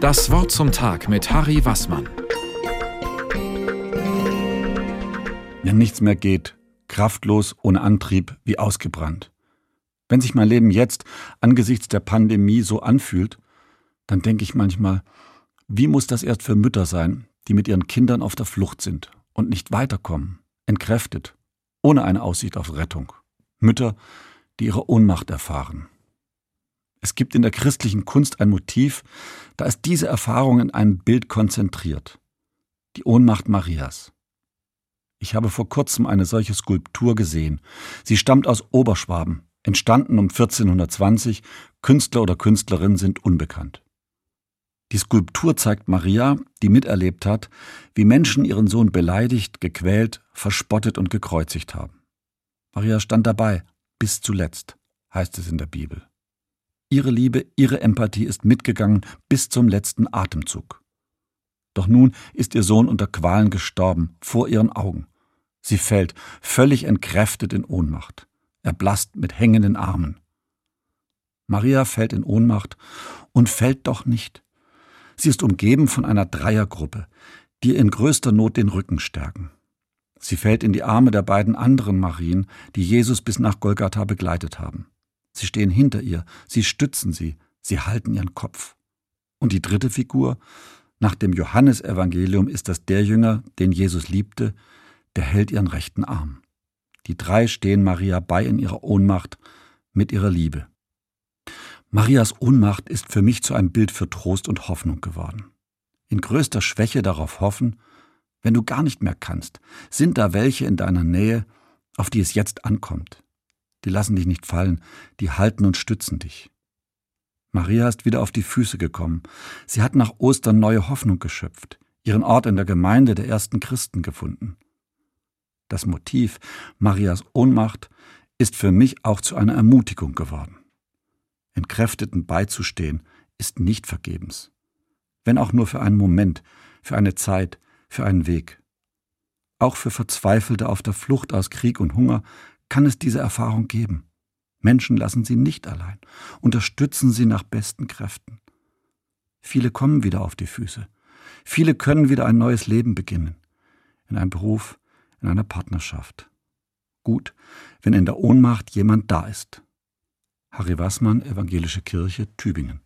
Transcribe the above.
Das Wort zum Tag mit Harry Wassmann. Wenn nichts mehr geht, kraftlos, ohne Antrieb, wie ausgebrannt. Wenn sich mein Leben jetzt angesichts der Pandemie so anfühlt, dann denke ich manchmal, wie muss das erst für Mütter sein, die mit ihren Kindern auf der Flucht sind und nicht weiterkommen, entkräftet, ohne eine Aussicht auf Rettung. Mütter, die ihre Ohnmacht erfahren. Es gibt in der christlichen Kunst ein Motiv, da ist diese Erfahrung in einem Bild konzentriert. Die Ohnmacht Marias. Ich habe vor kurzem eine solche Skulptur gesehen. Sie stammt aus Oberschwaben, entstanden um 1420, Künstler oder Künstlerin sind unbekannt. Die Skulptur zeigt Maria, die miterlebt hat, wie Menschen ihren Sohn beleidigt, gequält, verspottet und gekreuzigt haben. Maria stand dabei, bis zuletzt, heißt es in der Bibel. Ihre Liebe, ihre Empathie ist mitgegangen bis zum letzten Atemzug. Doch nun ist ihr Sohn unter Qualen gestorben, vor ihren Augen. Sie fällt, völlig entkräftet in Ohnmacht, erblasst mit hängenden Armen. Maria fällt in Ohnmacht und fällt doch nicht. Sie ist umgeben von einer Dreiergruppe, die ihr in größter Not den Rücken stärken. Sie fällt in die Arme der beiden anderen Marien, die Jesus bis nach Golgatha begleitet haben. Sie stehen hinter ihr, sie stützen sie, sie halten ihren Kopf. Und die dritte Figur, nach dem Johannesevangelium ist das der Jünger, den Jesus liebte, der hält ihren rechten Arm. Die drei stehen Maria bei in ihrer Ohnmacht, mit ihrer Liebe. Marias Ohnmacht ist für mich zu einem Bild für Trost und Hoffnung geworden. In größter Schwäche darauf hoffen, wenn du gar nicht mehr kannst, sind da welche in deiner Nähe, auf die es jetzt ankommt. Die lassen dich nicht fallen, die halten und stützen dich. Maria ist wieder auf die Füße gekommen. Sie hat nach Ostern neue Hoffnung geschöpft, ihren Ort in der Gemeinde der ersten Christen gefunden. Das Motiv Marias Ohnmacht ist für mich auch zu einer Ermutigung geworden. Entkräfteten beizustehen ist nicht vergebens. Wenn auch nur für einen Moment, für eine Zeit, für einen Weg. Auch für Verzweifelte auf der Flucht aus Krieg und Hunger kann es diese Erfahrung geben. Menschen lassen sie nicht allein, unterstützen sie nach besten Kräften. Viele kommen wieder auf die Füße. Viele können wieder ein neues Leben beginnen. In einem Beruf, in einer Partnerschaft. Gut, wenn in der Ohnmacht jemand da ist. Harry Wassmann, Evangelische Kirche, Tübingen.